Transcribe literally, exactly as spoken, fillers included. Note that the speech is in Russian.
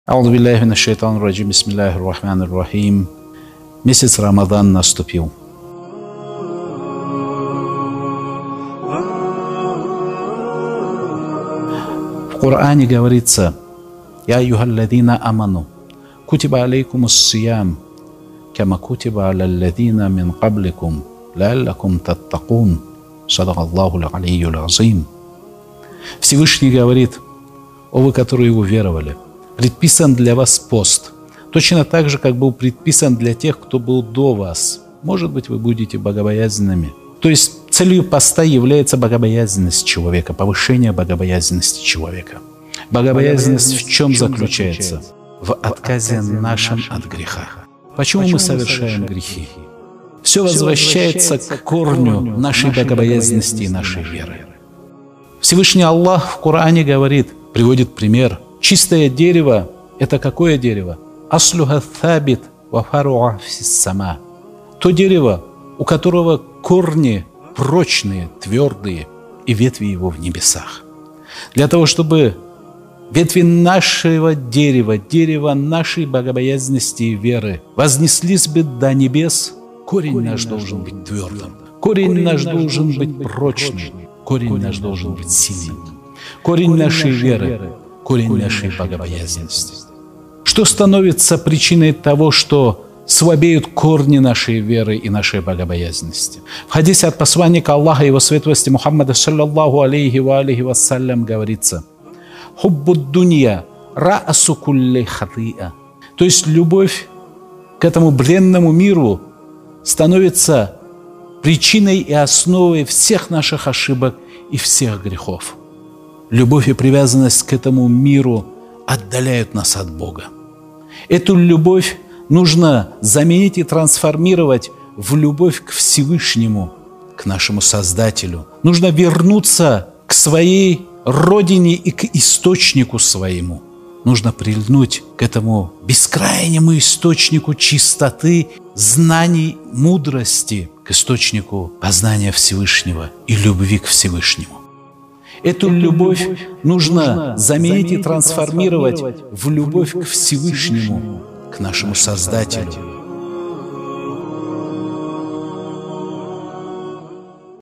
Аузу биллахи минаш шайтанир раджим. Бисмиллахир рахманир рахим. Месяц Рамадан наступил. В Коране говорится: «Я аюхалладина аману, кутиба алейкумус сиям, кама кутиба алялладина мин кабликум, лааллакум таттакун». Садакаллаху алийюл азим. Всевышний говорит: «О вы, которые уверовали, предписан для вас пост, точно так же, как был предписан для тех, кто был до вас. Может быть, вы будете богобоязненными». То есть целью поста является богобоязненность человека, повышение богобоязненности человека. Богобоязненность в чем заключается? В отказе нашем от греха. Почему мы совершаем грехи? Все возвращается к корню нашей богобоязненности и нашей веры. Всевышний Аллах в Коране говорит, приводит пример: чистое дерево – это какое дерево? Аслюха табит ва фаруа фиссама. То дерево, у которого корни прочные, твердые, и ветви его в небесах. Для того, чтобы ветви нашего дерева, дерева нашей богобоязненности и веры вознеслись бы до небес, корень наш должен быть твердым, корень наш должен быть прочным, корень наш должен быть сильным. Корень нашей веры, корень нашей богобоязненности. Что становится причиной того, что слабеют корни нашей веры и нашей богобоязненности? В хадисе от посланника Аллаха, его светлости Мухаммада саллаллаху алейхи ва алейхи вассалям говорится: «Хуббуд дунья раасу кулли хатиа». То есть любовь к этому бренному миру становится причиной и основой всех наших ошибок и всех грехов. Любовь и привязанность к этому миру отдаляют нас от Бога. Эту любовь нужно заменить и трансформировать в любовь к Всевышнему, к нашему Создателю. Нужно вернуться к своей родине и к источнику своему. Нужно прильнуть к этому бескрайнему источнику чистоты, знаний, мудрости, к источнику познания Всевышнего и любви к Всевышнему. Эту любовь нужно заменить и трансформировать в любовь к Всевышнему, к нашему Создателю,